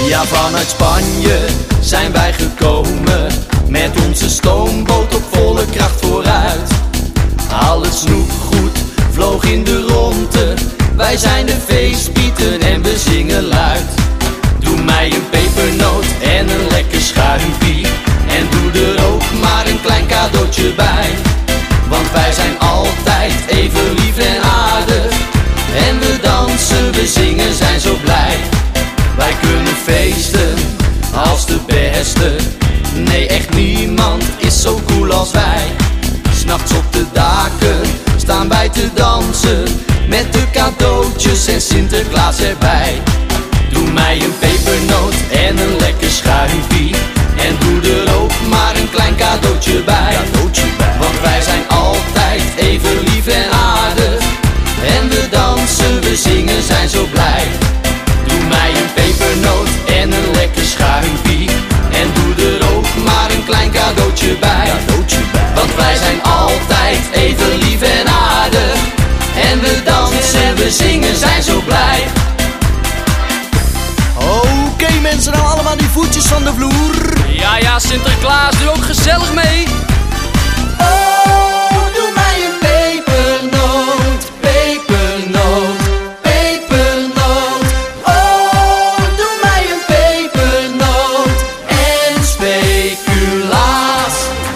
Ja, vanuit Spanje zijn wij gekomen, met onze stoomboot op volle kracht vooruit. Al het snoepgoed vloog in de ronde, wij zijn de feestpieten en we zingen luid. Doe mij een pepernoot en een lekker schuimpie, en doe er ook maar een klein cadeautje bij. Want wij zijn altijd even lief en aardig, en we dansen, we zingen, zijn zo blij. Wij kunnen feesten als de beste, nee echt niemand is zo cool als wij. 'S Nachts op de daken staan wij te dansen, met de cadeautjes en Sinterklaas erbij. Doe mij een pepernoot en een lekker schuimpie, en doe er ook maar een klein cadeautje bij. Want wij zijn altijd even lief en aardig, en we dansen, we zingen, zijn zo blij. Doe mij een pepernoot en een lekker schuimpie, en doe er ook maar een klein cadeautje bij. Want wij zijn altijd even lief en aardig, en we dansen, we zingen, zijn zo blij. Oké mensen, nou allemaal die voetjes van de vloer. Ja, Sinterklaas, doe ook gezellig mee. Oh, doe mij een pepernoot, pepernoot, pepernoot. Oh, doe mij een pepernoot en speculaas.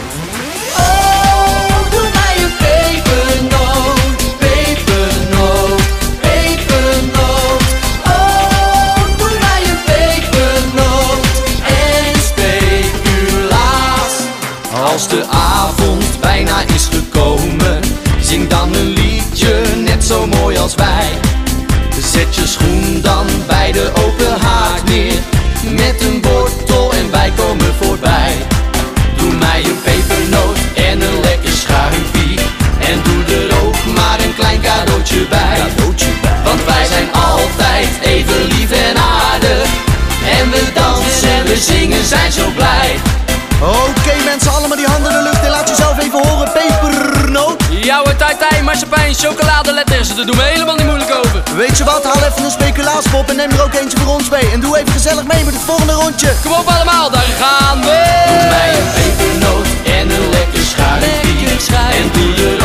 Oh, doe mij een pepernoot, pepernoot, pepernoot. Oh, doe mij een pepernoot en speculaas. Als de avond bijna is gekomen, zing dan een liedje net zo mooi als wij. Zet je schoen dan bij de open haard neer, met een wortel en wij komen voorbij. Doe mij een pepernoot en een lekker schuimpie, en doe er ook maar een klein cadeautje bij. Want wij zijn altijd even lief en aardig, en we dansen, we zingen, zijn zo blij. Oké mensen, allemaal die handen in de lucht en laat jezelf even horen. Pepernoot. Jouw taitij, marsepein, chocoladeletters, daar doen we helemaal niet moeilijk over. Weet je wat, haal even een speculaaspop en neem er ook eentje voor ons mee. En doe even gezellig mee met het volgende rondje. Kom op allemaal, daar gaan we. Doe mij een pepernoot en een lekker schuimpie, en doe er